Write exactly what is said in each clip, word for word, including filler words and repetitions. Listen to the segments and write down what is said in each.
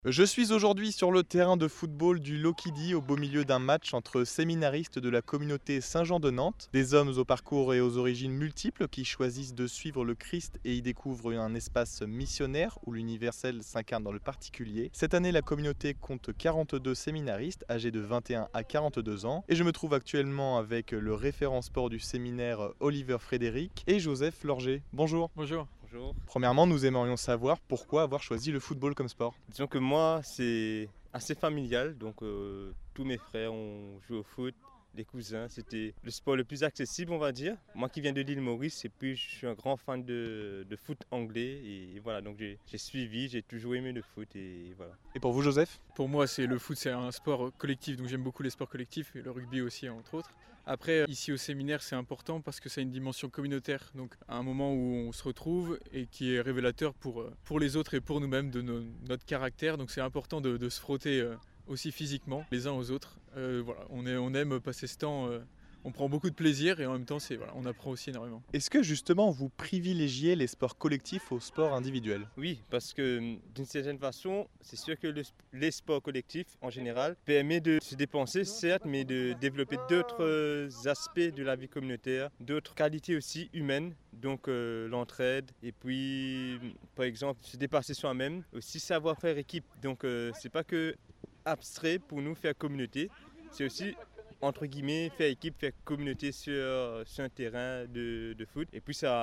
Je suis aujourd'hui sur le terrain de football du Lokidi au beau milieu d'un match entre séminaristes de la communauté Saint-Jean de Nantes, des hommes au parcours et aux origines multiples qui choisissent de suivre le Christ et y découvrent un espace missionnaire où l'universel s'incarne dans le particulier. Cette année, la communauté compte quarante-deux séminaristes âgés de vingt et un à quarante-deux ans et je me trouve actuellement avec le référent sport du séminaire Oliver Frédéric et Joseph Lorger. Bonjour. Bonjour. Bonjour. Premièrement, nous aimerions savoir pourquoi avoir choisi le football comme sport. Disons que moi, c'est assez familial, donc euh, tous mes frères ont joué au foot, les cousins, c'était le sport le plus accessible, on va dire. Moi qui viens de l'île Maurice, et puis je suis un grand fan de, de foot anglais, et voilà, donc j'ai, j'ai suivi, j'ai toujours aimé le foot, et voilà. Et pour vous, Joseph ? Pour moi, c'est le foot, c'est un sport collectif, donc j'aime beaucoup les sports collectifs et le rugby aussi, entre autres. Après, ici au séminaire, c'est important parce que ça a une dimension communautaire, donc à un moment où on se retrouve et qui est révélateur pour, pour les autres et pour nous-mêmes de nos- notre caractère. Donc c'est important de, de se frotter euh, aussi physiquement les uns aux autres. Euh, voilà, on, est, on aime passer ce temps, euh, on prend beaucoup de plaisir et en même temps, c'est, voilà, on apprend aussi énormément. Est-ce que justement vous privilégiez les sports collectifs aux sports individuels ? Oui, parce que d'une certaine façon, c'est sûr que le sp- les sports collectifs en général permettent de se dépenser, certes, mais de développer d'autres euh, aspects de la vie communautaire, d'autres qualités aussi humaines, donc euh, l'entraide, et puis par exemple se dépasser soi-même, aussi savoir faire équipe. Donc euh, c'est pas que abstrait pour nous faire communauté, c'est aussi entre guillemets, faire équipe, faire communauté sur, sur un terrain de, de foot. Et puis ça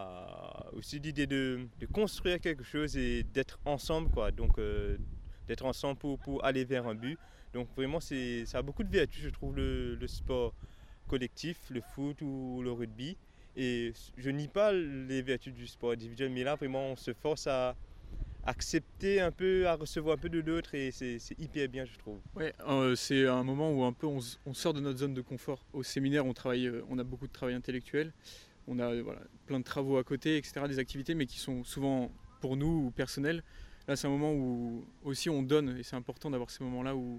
a aussi l'idée de, de construire quelque chose et d'être ensemble, quoi. Donc euh, d'être ensemble pour, pour aller vers un but. Donc vraiment, c'est, ça a beaucoup de vertus, je trouve, le, le sport collectif, le foot ou le rugby. Et je nie pas les vertus du sport individuel, mais là, vraiment, on se force à accepter un peu, à recevoir un peu de l'autre et c'est, c'est hyper bien, je trouve. Ouais, euh, c'est un moment où un peu on, s- on sort de notre zone de confort. Au séminaire, on travaille, euh, on a beaucoup de travail intellectuel, on a euh, voilà, plein de travaux à côté, et cetera, des activités, mais qui sont souvent pour nous ou personnelles. Là, c'est un moment où aussi on donne, et c'est important d'avoir ces moments-là où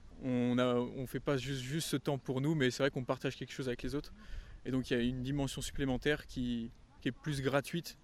on a, on fait pas juste, juste ce temps pour nous, mais c'est vrai qu'on partage quelque chose avec les autres. Et donc il y a une dimension supplémentaire qui, qui est plus gratuite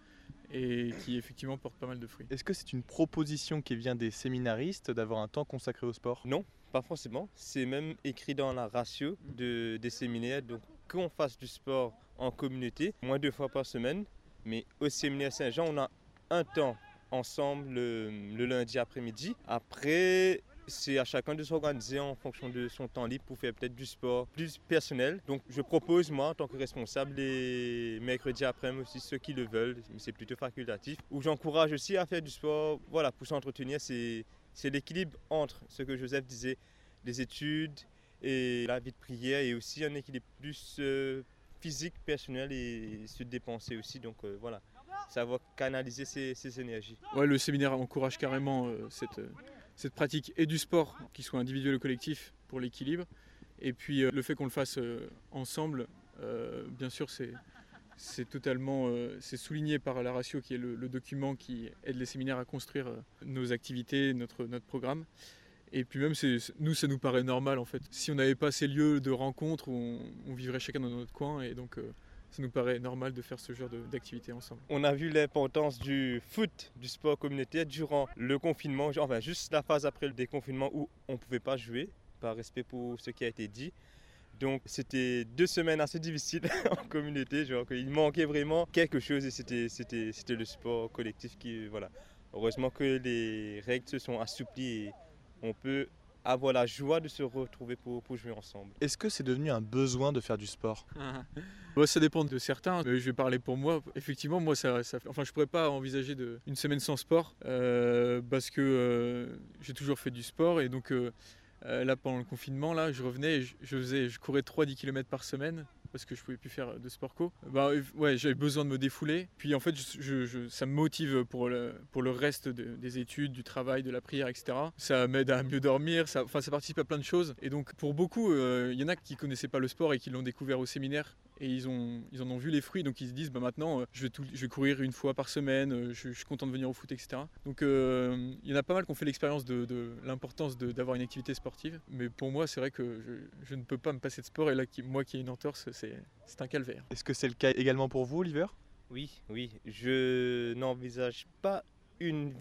et qui effectivement porte pas mal de fruits. Est-ce que c'est une proposition qui vient des séminaristes d'avoir un temps consacré au sport ? Non, pas forcément. C'est même écrit dans la ratio de, des séminaires. Donc, qu'on fasse du sport en communauté, moins deux fois par semaine. Mais au séminaire Saint-Jean, on a un temps ensemble le, le lundi après-midi. Après, c'est à chacun de s'organiser en fonction de son temps libre pour faire peut-être du sport plus personnel. Donc, je propose, moi, en tant que responsable, les mercredis après-midi aussi, ceux qui le veulent, mais c'est plutôt facultatif. Où j'encourage aussi à faire du sport, voilà, pour s'entretenir, c'est c'est l'équilibre entre ce que Joseph disait, les études et la vie de prière, et aussi un équilibre plus euh, physique, personnel et se dépenser aussi. Donc euh, voilà, savoir canaliser ses, ses énergies. Ouais, le séminaire encourage carrément euh, cette, euh, cette pratique et du sport, qu'il soit individuel ou collectif, pour l'équilibre. Et puis euh, le fait qu'on le fasse euh, ensemble, euh, bien sûr, c'est, c'est totalement euh, c'est souligné par la ratio, qui est le, le document qui aide les séminaires à construire euh, nos activités, notre, notre programme. Et puis même, c'est, c'est- nous, ça nous paraît normal en fait. Si on n'avait pas ces lieux de rencontre, on, on vivrait chacun dans notre coin, et donc euh, ça nous paraît normal de faire ce genre de- d'activité ensemble. On a vu l'importance du foot, du sport communautaire durant le confinement, enfin juste la phase après le déconfinement où on ne pouvait pas jouer, par respect pour ce qui a été dit. Donc c'était deux semaines assez difficiles en communauté, genre qu'il manquait vraiment quelque chose et c'était, c'était, c'était le sport collectif qui, voilà. Heureusement que les règles se sont assouplies et on peut avoir la joie de se retrouver pour, pour jouer ensemble. Est-ce que c'est devenu un besoin de faire du sport ? Bon, ça dépend de certains. Euh, je vais parler pour moi. Effectivement, moi, ça, ça- enfin, je pourrais pas envisager de, une semaine sans sport euh, parce que euh, j'ai toujours fait du sport, et donc euh, euh, là, pendant le confinement, là, je revenais, et je, je faisais, je courais trois à dix kilomètres par semaine parce que je pouvais plus faire de sport co. Bah, euh, ouais, j'avais besoin de me défouler. Puis en fait, je, je- je- ça me motive pour le, pour le reste de- des études, du travail, de la prière, et cetera. Ça m'aide à mieux dormir. Ça, enfin, ça participe à plein de choses. Et donc, pour beaucoup, euh, il y en a qui connaissaient pas le sport et qui l'ont découvert au séminaire. Et ils, ont, ils en ont vu les fruits, donc ils se disent bah maintenant euh, je, vais tout- je vais courir une fois par semaine, euh, je, je suis content de venir au foot, et cetera. Donc euh, il y en a pas mal qui ont fait l'expérience de, de l'importance de- d'avoir une activité sportive. Mais pour moi, c'est vrai que je, je ne peux pas me passer de sport, et là, qui- moi qui ai une entorse, c'est c'est un calvaire. Est-ce que c'est le cas également pour vous, Oliver ? Oui, oui, je n'envisage pas une vie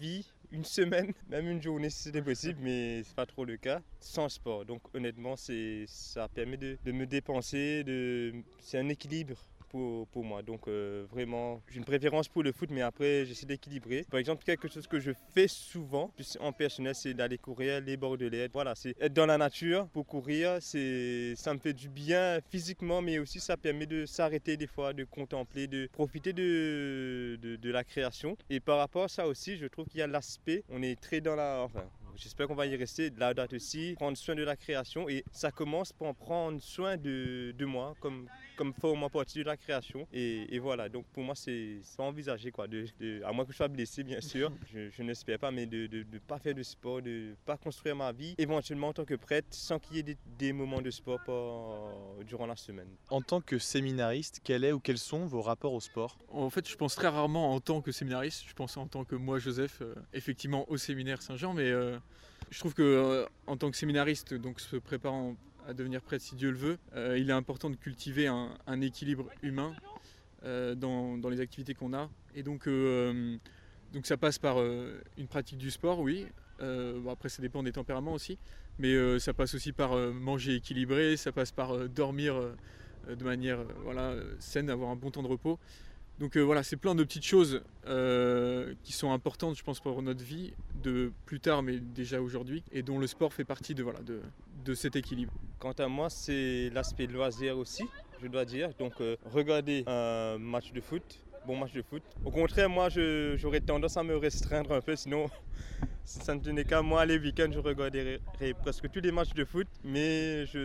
une semaine, même une journée si c'était possible, mais c'est pas trop le cas, sans sport. Donc honnêtement, c'est, ça permet de, de me dépenser, de, c'est un équilibre. Pour, pour moi. Donc euh, vraiment, j'ai une préférence pour le foot, mais après j'essaie d'équilibrer. Par exemple, quelque chose que je fais souvent, plus en personnel, c'est d'aller courir les bords de l'air. Voilà, c'est être dans la nature pour courir, c'est, ça me fait du bien physiquement, mais aussi ça permet de s'arrêter des fois, de contempler, de profiter de, de, de la création. Et par rapport à ça aussi, je trouve qu'il y a l'aspect, on est très dans la... Enfin, j'espère qu'on va y rester, de la date aussi, prendre soin de la création, et ça commence par prendre soin de, de moi, comme, comme forme partie de la création. Et, et voilà, donc pour moi, c'est, c'est envisagé, quoi, de, de, à moins que je sois blessé, bien sûr, je, je n'espère pas, mais de ne pas faire de sport, de ne pas construire ma vie, éventuellement en tant que prêtre, sans qu'il y ait des, des moments de sport pour, durant la semaine. En tant que séminariste, quel est ou quels sont vos rapports au sport ? En fait, je pense très rarement en tant que séminariste, je pense en tant que moi, Joseph, euh, effectivement au séminaire Saint-Jean, mais euh, je trouve que euh, en tant que séminariste, donc se préparant à devenir prêtre si Dieu le veut, euh, il est important de cultiver un, un équilibre humain euh, dans, dans les activités qu'on a. Et donc, euh, donc ça passe par euh, une pratique du sport, oui. Euh, bon, après, ça dépend des tempéraments aussi, mais euh, ça passe aussi par euh, manger équilibré, ça passe par euh, dormir euh, de manière euh, voilà, saine, avoir un bon temps de repos. Donc euh, voilà, c'est plein de petites choses euh, qui sont importantes, je pense, pour notre vie, de plus tard, mais déjà aujourd'hui, et dont le sport fait partie de, voilà, de, de cet équilibre. Quant à moi, c'est l'aspect loisir aussi, je dois dire. Donc euh, regarder un match de foot, bon match de foot. Au contraire, moi, je, j'aurais tendance à me restreindre un peu, sinon... Si ça ne tenait qu'à moi, les week-ends, je regarderais presque tous les matchs de foot, mais je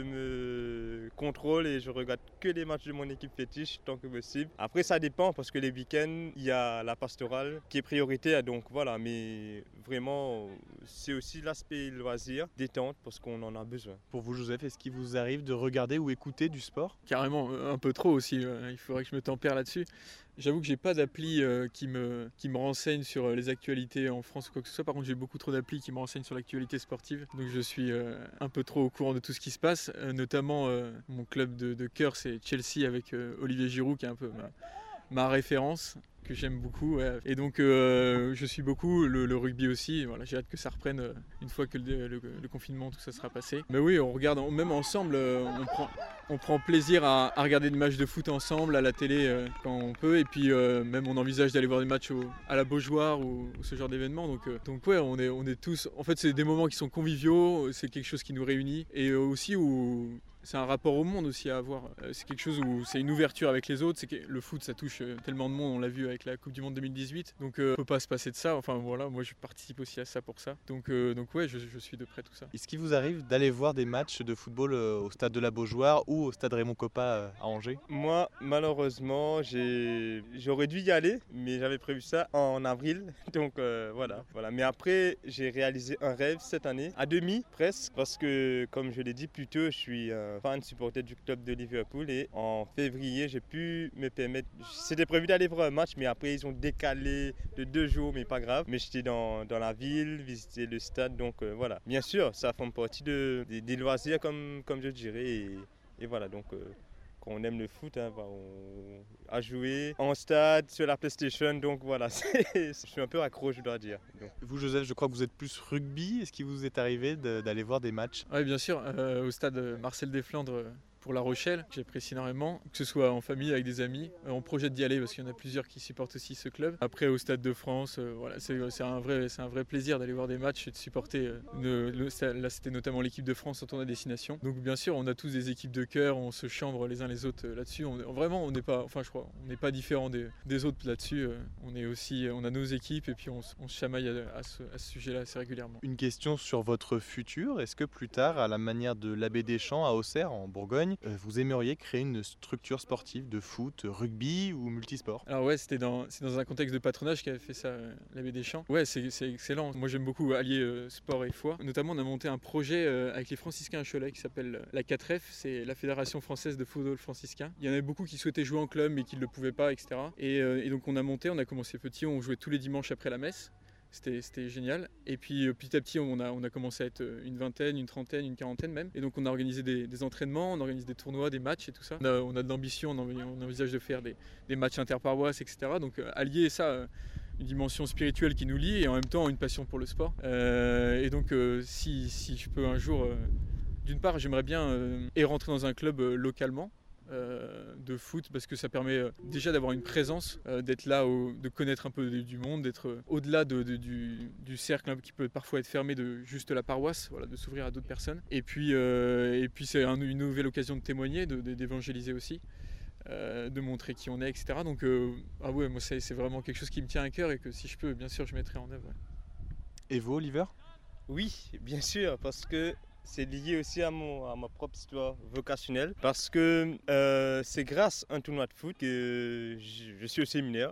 me contrôle et je regarde que les matchs de mon équipe fétiche tant que possible. Après, ça dépend parce que les week-ends, il y a la pastorale qui est prioritaire, donc voilà, mais vraiment, c'est aussi l'aspect loisir, détente, parce qu'on en a besoin. Pour vous, Joseph, est-ce qu'il vous arrive de regarder ou écouter du sport ? Carrément, un peu trop aussi, il faudrait que je me tempère là-dessus. J'avoue que j'ai pas d'appli euh, qui, me, qui me renseigne sur les actualités en France ou quoi que ce soit. Par contre, j'ai beaucoup trop d'applis qui me renseignent sur l'actualité sportive. Donc je suis euh, un peu trop au courant de tout ce qui se passe. Euh, notamment, euh, mon club de, de cœur, c'est Chelsea avec euh, Olivier Giroud, qui est un peu ma, ma référence, que j'aime beaucoup. Ouais. Et donc, euh, je suis beaucoup le, le rugby aussi. Voilà, j'ai hâte que ça reprenne euh, une fois que le, le, le confinement, tout ça sera passé. Mais oui, on regarde, même ensemble, euh, on prend... On prend plaisir à, à regarder des matchs de foot ensemble à la télé euh, quand on peut, et puis euh, même on envisage d'aller voir des matchs au, à la Beaujoire ou, ou ce genre d'événements. Donc, euh, donc ouais, on est, on est tous. En fait, c'est des moments qui sont conviviaux, c'est quelque chose qui nous réunit, et euh, aussi où c'est un rapport au monde aussi à avoir. Euh, c'est quelque chose où c'est une ouverture avec les autres. C'est que le foot, ça touche euh, tellement de monde. On l'a vu avec la Coupe du Monde deux mille dix-huit. Donc, euh, on peut pas se passer de ça. Enfin voilà, moi je participe aussi à ça pour ça. Donc, euh, donc ouais, je, je suis de près tout ça. Est-ce qu'il vous arrive d'aller voir des matchs de football euh, au stade de la Beaujoire ou au stade Raymond Coppa euh, à Angers ? Moi, malheureusement, j'ai... j'aurais dû y aller, mais j'avais prévu ça en avril. Donc euh, voilà, voilà. Mais après, j'ai réalisé un rêve cette année, à demi presque, parce que comme je l'ai dit plus tôt, je suis un fan supporter du club de Liverpool et en février, j'ai pu me permettre... C'était prévu d'aller voir un match, mais après, ils ont décalé de deux jours, mais pas grave. Mais j'étais dans, dans la ville, visiter le stade, donc euh, voilà. Bien sûr, ça fait partie de, des, des loisirs, comme, comme je dirais, et, et voilà, donc... Euh, quand on aime le foot, hein, bah on a joué en stade, sur la PlayStation, donc voilà, c'est... je suis un peu accro, je dois dire. Donc. Vous, Joseph, je crois que vous êtes plus rugby. Est-ce qu'il vous est arrivé de, d'aller voir des matchs ? Oui, bien sûr, euh, au stade Marcel Desflandres pour La Rochelle, que j'apprécie énormément, que ce soit en famille, avec des amis. Euh, on projette d'y aller parce qu'il y en a plusieurs qui supportent aussi ce club. Après, au Stade de France, euh, voilà, c'est, c'est, un vrai, c'est un vrai plaisir d'aller voir des matchs et de supporter. Euh, le, le, là, c'était notamment l'équipe de France en tournoi destination. Donc, bien sûr, on a tous des équipes de cœur, on se chambre les uns les autres euh, là-dessus. On, vraiment, on n'est pas, enfin, je crois, on n'est pas différent des, des autres là-dessus. Euh, on est aussi, on a nos équipes et puis on, on se chamaille à, à, ce, à ce sujet-là assez régulièrement. Une question sur votre futur. Est-ce que plus tard, à la manière de l'abbé Deschamps à Auxerre, en Bourgogne, euh, vous aimeriez créer une structure sportive de foot, rugby ou multisport ? Alors ouais, c'était dans, c'est dans un contexte de patronage qu'avait fait ça euh, l'abbé Deschamps. Ouais, c'est, c'est excellent. Moi j'aime beaucoup allier euh, sport et foi. Notamment on a monté un projet euh, avec les franciscains à Cholet qui s'appelle euh, la quatre F, c'est la Fédération Française de Football Franciscain. Il y en avait beaucoup qui souhaitaient jouer en club mais qui ne le pouvaient pas, et cetera. Et, euh, et donc on a monté, on a commencé petit, on jouait tous les dimanches après la messe. C'était, c'était génial. Et puis euh, petit à petit, on a, on a commencé à être une vingtaine, une trentaine, une quarantaine même. Et donc on a organisé des, des entraînements, on organise des tournois, des matchs et tout ça. On a, on a de l'ambition, on, on envisage de faire des, des matchs interparoisses, et cetera. Donc euh, allier ça, euh, une dimension spirituelle qui nous lie et en même temps une passion pour le sport. Euh, et donc euh, si, si je peux un jour, euh, d'une part j'aimerais bien euh, et rentrer dans un club euh, localement, Euh, de foot parce que ça permet euh, déjà d'avoir une présence, euh, d'être là, au, de connaître un peu du, du monde, d'être euh, au-delà de, de, du, du cercle hein, qui peut parfois être fermé de juste la paroisse, voilà, de s'ouvrir à d'autres personnes. Et puis, euh, et puis c'est un, une nouvelle occasion de témoigner, de, de, d'évangéliser aussi, euh, de montrer qui on est, et cetera. Donc euh, ah ouais, moi c'est, c'est vraiment quelque chose qui me tient à cœur et que si je peux, bien sûr, je mettrai en œuvre. Ouais. Et vous, Oliver ? Oui, bien sûr, parce que c'est lié aussi à, mon, à ma propre histoire vocationnelle. Parce que euh, c'est grâce à un tournoi de foot que je, je suis au séminaire.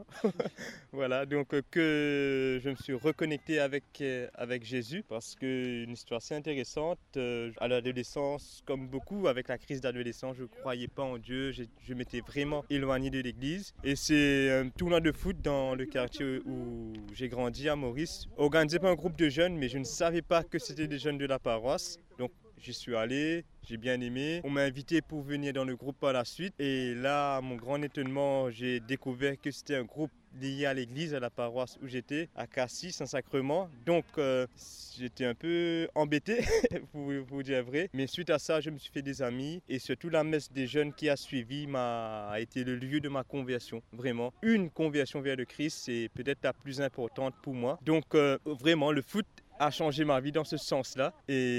Voilà, donc euh, que je me suis reconnecté avec, euh, avec Jésus. Parce qu'une histoire assez intéressante. Euh, à l'adolescence, comme beaucoup, avec la crise d'adolescence, je ne croyais pas en Dieu. Je, je m'étais vraiment éloigné de l'église. Et c'est un tournoi de foot dans le quartier où j'ai grandi, à Maurice, organisé par un groupe de jeunes, mais je ne savais pas que c'était des jeunes de la paroisse. Donc j'y suis allé, j'ai bien aimé. On m'a invité pour venir dans le groupe par la suite. Et là, à mon grand étonnement, j'ai découvert que c'était un groupe lié à l'église, à la paroisse où j'étais, à Cassis, Saint-Sacrement. Donc euh, j'étais un peu embêté, pour vous dire vrai. Mais suite à ça, je me suis fait des amis. Et surtout la messe des jeunes qui a suivi m'a a été le lieu de ma conversion. Vraiment, une conversion vers le Christ, c'est peut-être la plus importante pour moi. Donc euh, vraiment, le foot a changé ma vie dans ce sens-là.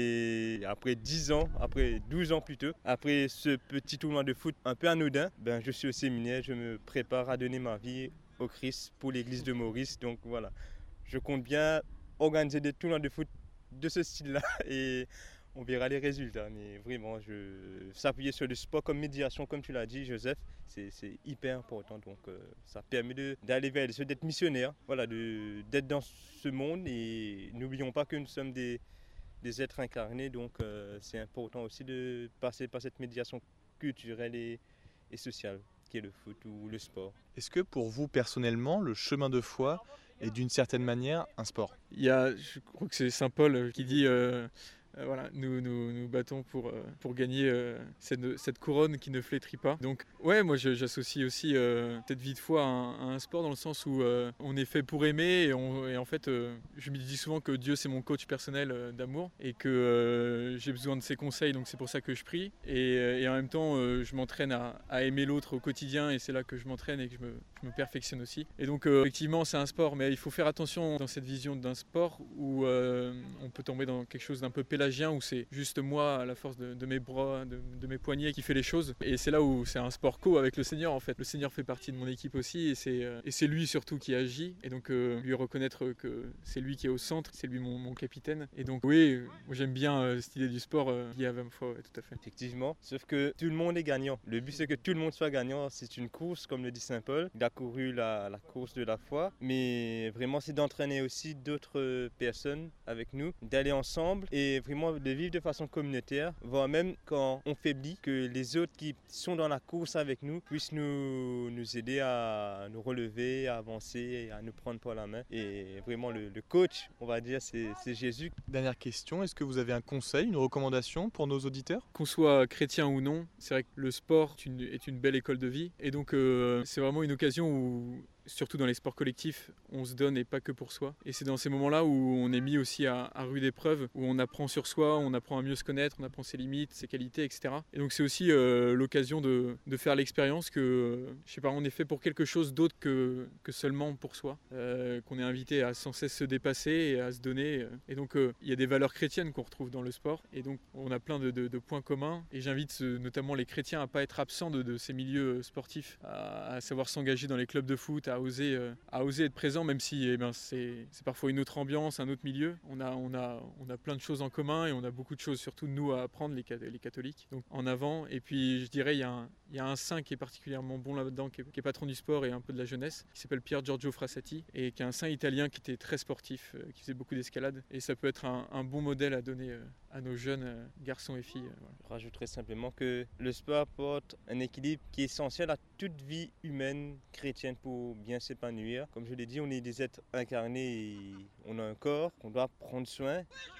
Et après dix ans, après douze ans plutôt, après ce petit tournoi de foot un peu anodin, ben je suis au séminaire, je me prépare à donner ma vie au Christ pour l'église de Maurice. Donc voilà, je compte bien organiser des tournois de foot de ce style-là et on verra les résultats. Mais vraiment, je... s'appuyer sur le sport comme médiation, comme tu l'as dit, Joseph, c'est, c'est hyper important. Donc euh, ça permet de, d'aller vers les d'être missionnaire, voilà, de, d'être dans ce monde. Et n'oublions pas que nous sommes des, des êtres incarnés. Donc euh, c'est important aussi de passer par cette médiation culturelle et, et sociale qui est le foot ou le sport. Est-ce que pour vous personnellement, le chemin de foi est d'une certaine manière un sport ? Il y a, je crois que c'est Saint Paul qui dit euh, euh, voilà, nous, nous nous battons pour, euh, pour gagner euh, cette, cette couronne qui ne flétrit pas. Donc ouais, moi je, j'associe aussi euh, cette vie de foi à un, à un sport dans le sens où euh, on est fait pour aimer et, on, et en fait euh, je me dis souvent que Dieu c'est mon coach personnel euh, d'amour et que euh, j'ai besoin de ses conseils, donc c'est pour ça que je prie et, et en même temps euh, je m'entraîne à, à aimer l'autre au quotidien et c'est là que je m'entraîne et que je me, je me perfectionne aussi. Et donc euh, effectivement c'est un sport, mais il faut faire attention dans cette vision d'un sport où euh, on peut tomber dans quelque chose d'un peu pélagien, où c'est juste moi à la force de, de mes bras, de, de mes poignets qui fait les choses. Et c'est là où c'est un sport co avec le Seigneur en fait. Le Seigneur fait partie de mon équipe aussi et c'est, euh, et c'est lui surtout qui agit. Et donc euh, lui reconnaître que c'est lui qui est au centre, c'est lui mon, mon capitaine. Et donc oui, moi j'aime bien euh, cette idée du sport euh, lié à la foi, ouais, tout à fait. Effectivement, sauf que tout le monde est gagnant. Le but c'est que tout le monde soit gagnant. C'est une course, comme le dit Saint Paul. Il a couru la, la course de la foi, mais vraiment c'est d'entraîner aussi d'autres personnes avec nous, d'aller ensemble et vraiment de vivre de façon communautaire, voire même quand on faiblit, que les autres qui sont dans la course avec nous puissent nous, nous aider à nous relever, à avancer, à nous prendre par la main. Et vraiment le, le coach, on va dire, c'est, c'est Jésus. Dernière question, est-ce que vous avez un conseil, une recommandation pour nos auditeurs ? Qu'on soit chrétien ou non, c'est vrai que le sport est une, est une belle école de vie et donc euh, c'est vraiment une occasion où, surtout dans les sports collectifs, on se donne et pas que pour soi. Et c'est dans ces moments-là où on est mis aussi à, à rude épreuve, où on apprend sur soi, on apprend à mieux se connaître, on apprend ses limites, ses qualités, et cetera. Et donc c'est aussi euh, l'occasion de, de faire l'expérience que, euh, je sais pas, on est fait pour quelque chose d'autre que, que seulement pour soi, euh, qu'on est invité à sans cesse se dépasser et à se donner. Et donc euh, il y a des valeurs chrétiennes qu'on retrouve dans le sport, et donc on a plein de, de, de points communs. Et j'invite euh, notamment les chrétiens à pas être absents de, de ces milieux sportifs, à, à savoir s'engager dans les clubs de foot, à oser, euh, à oser être présent, même si eh ben, c'est, c'est parfois une autre ambiance, un autre milieu. On a, on, a, on a plein de choses en commun et on a beaucoup de choses, surtout nous, à apprendre, les, les catholiques. Donc en avant. Et puis je dirais, il y a un, il y a un saint qui est particulièrement bon là-dedans, qui est, qui est patron du sport et un peu de la jeunesse, qui s'appelle Pier Giorgio Frassati, et qui est un saint italien qui était très sportif, euh, qui faisait beaucoup d'escalade. Et ça peut être un, un bon modèle à donner euh, à nos jeunes euh, garçons et filles. Euh, voilà. Je rajouterais simplement que le sport apporte un équilibre qui est essentiel à toute vie humaine chrétienne pour bien s'épanouir. Comme je l'ai dit, on est des êtres incarnés et on a un corps qu'on doit prendre soin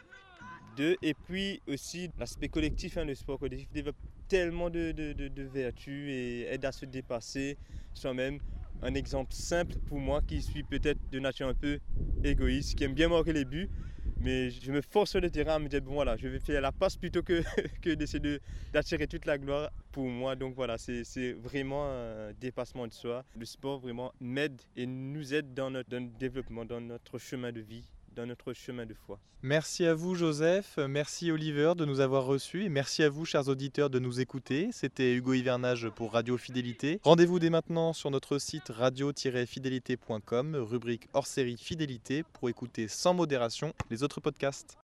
d'eux. Et puis aussi l'aspect collectif, hein, le sport collectif développe tellement de, de, de, de vertus et aide à se dépasser soi-même. un exemple simple pour moi qui suis peut-être de nature un peu égoïste, qui aime bien marquer les buts. Mais je me force sur le terrain à me dire, bon voilà, je vais faire la passe plutôt que, que d'essayer de, d'attirer toute la gloire pour moi. Donc voilà, c'est, c'est vraiment un dépassement de soi. Le sport vraiment m'aide et nous aide dans notre, dans notre développement, dans notre chemin de vie, dans notre chemin de foi. Merci à vous Joseph, merci Oliver de nous avoir reçus et merci à vous chers auditeurs de nous écouter. C'était Hugo Hivernage pour Radio Fidélité. Rendez-vous dès maintenant sur notre site radio tiret fidélité point com, rubrique hors série Fidélité, pour écouter sans modération les autres podcasts.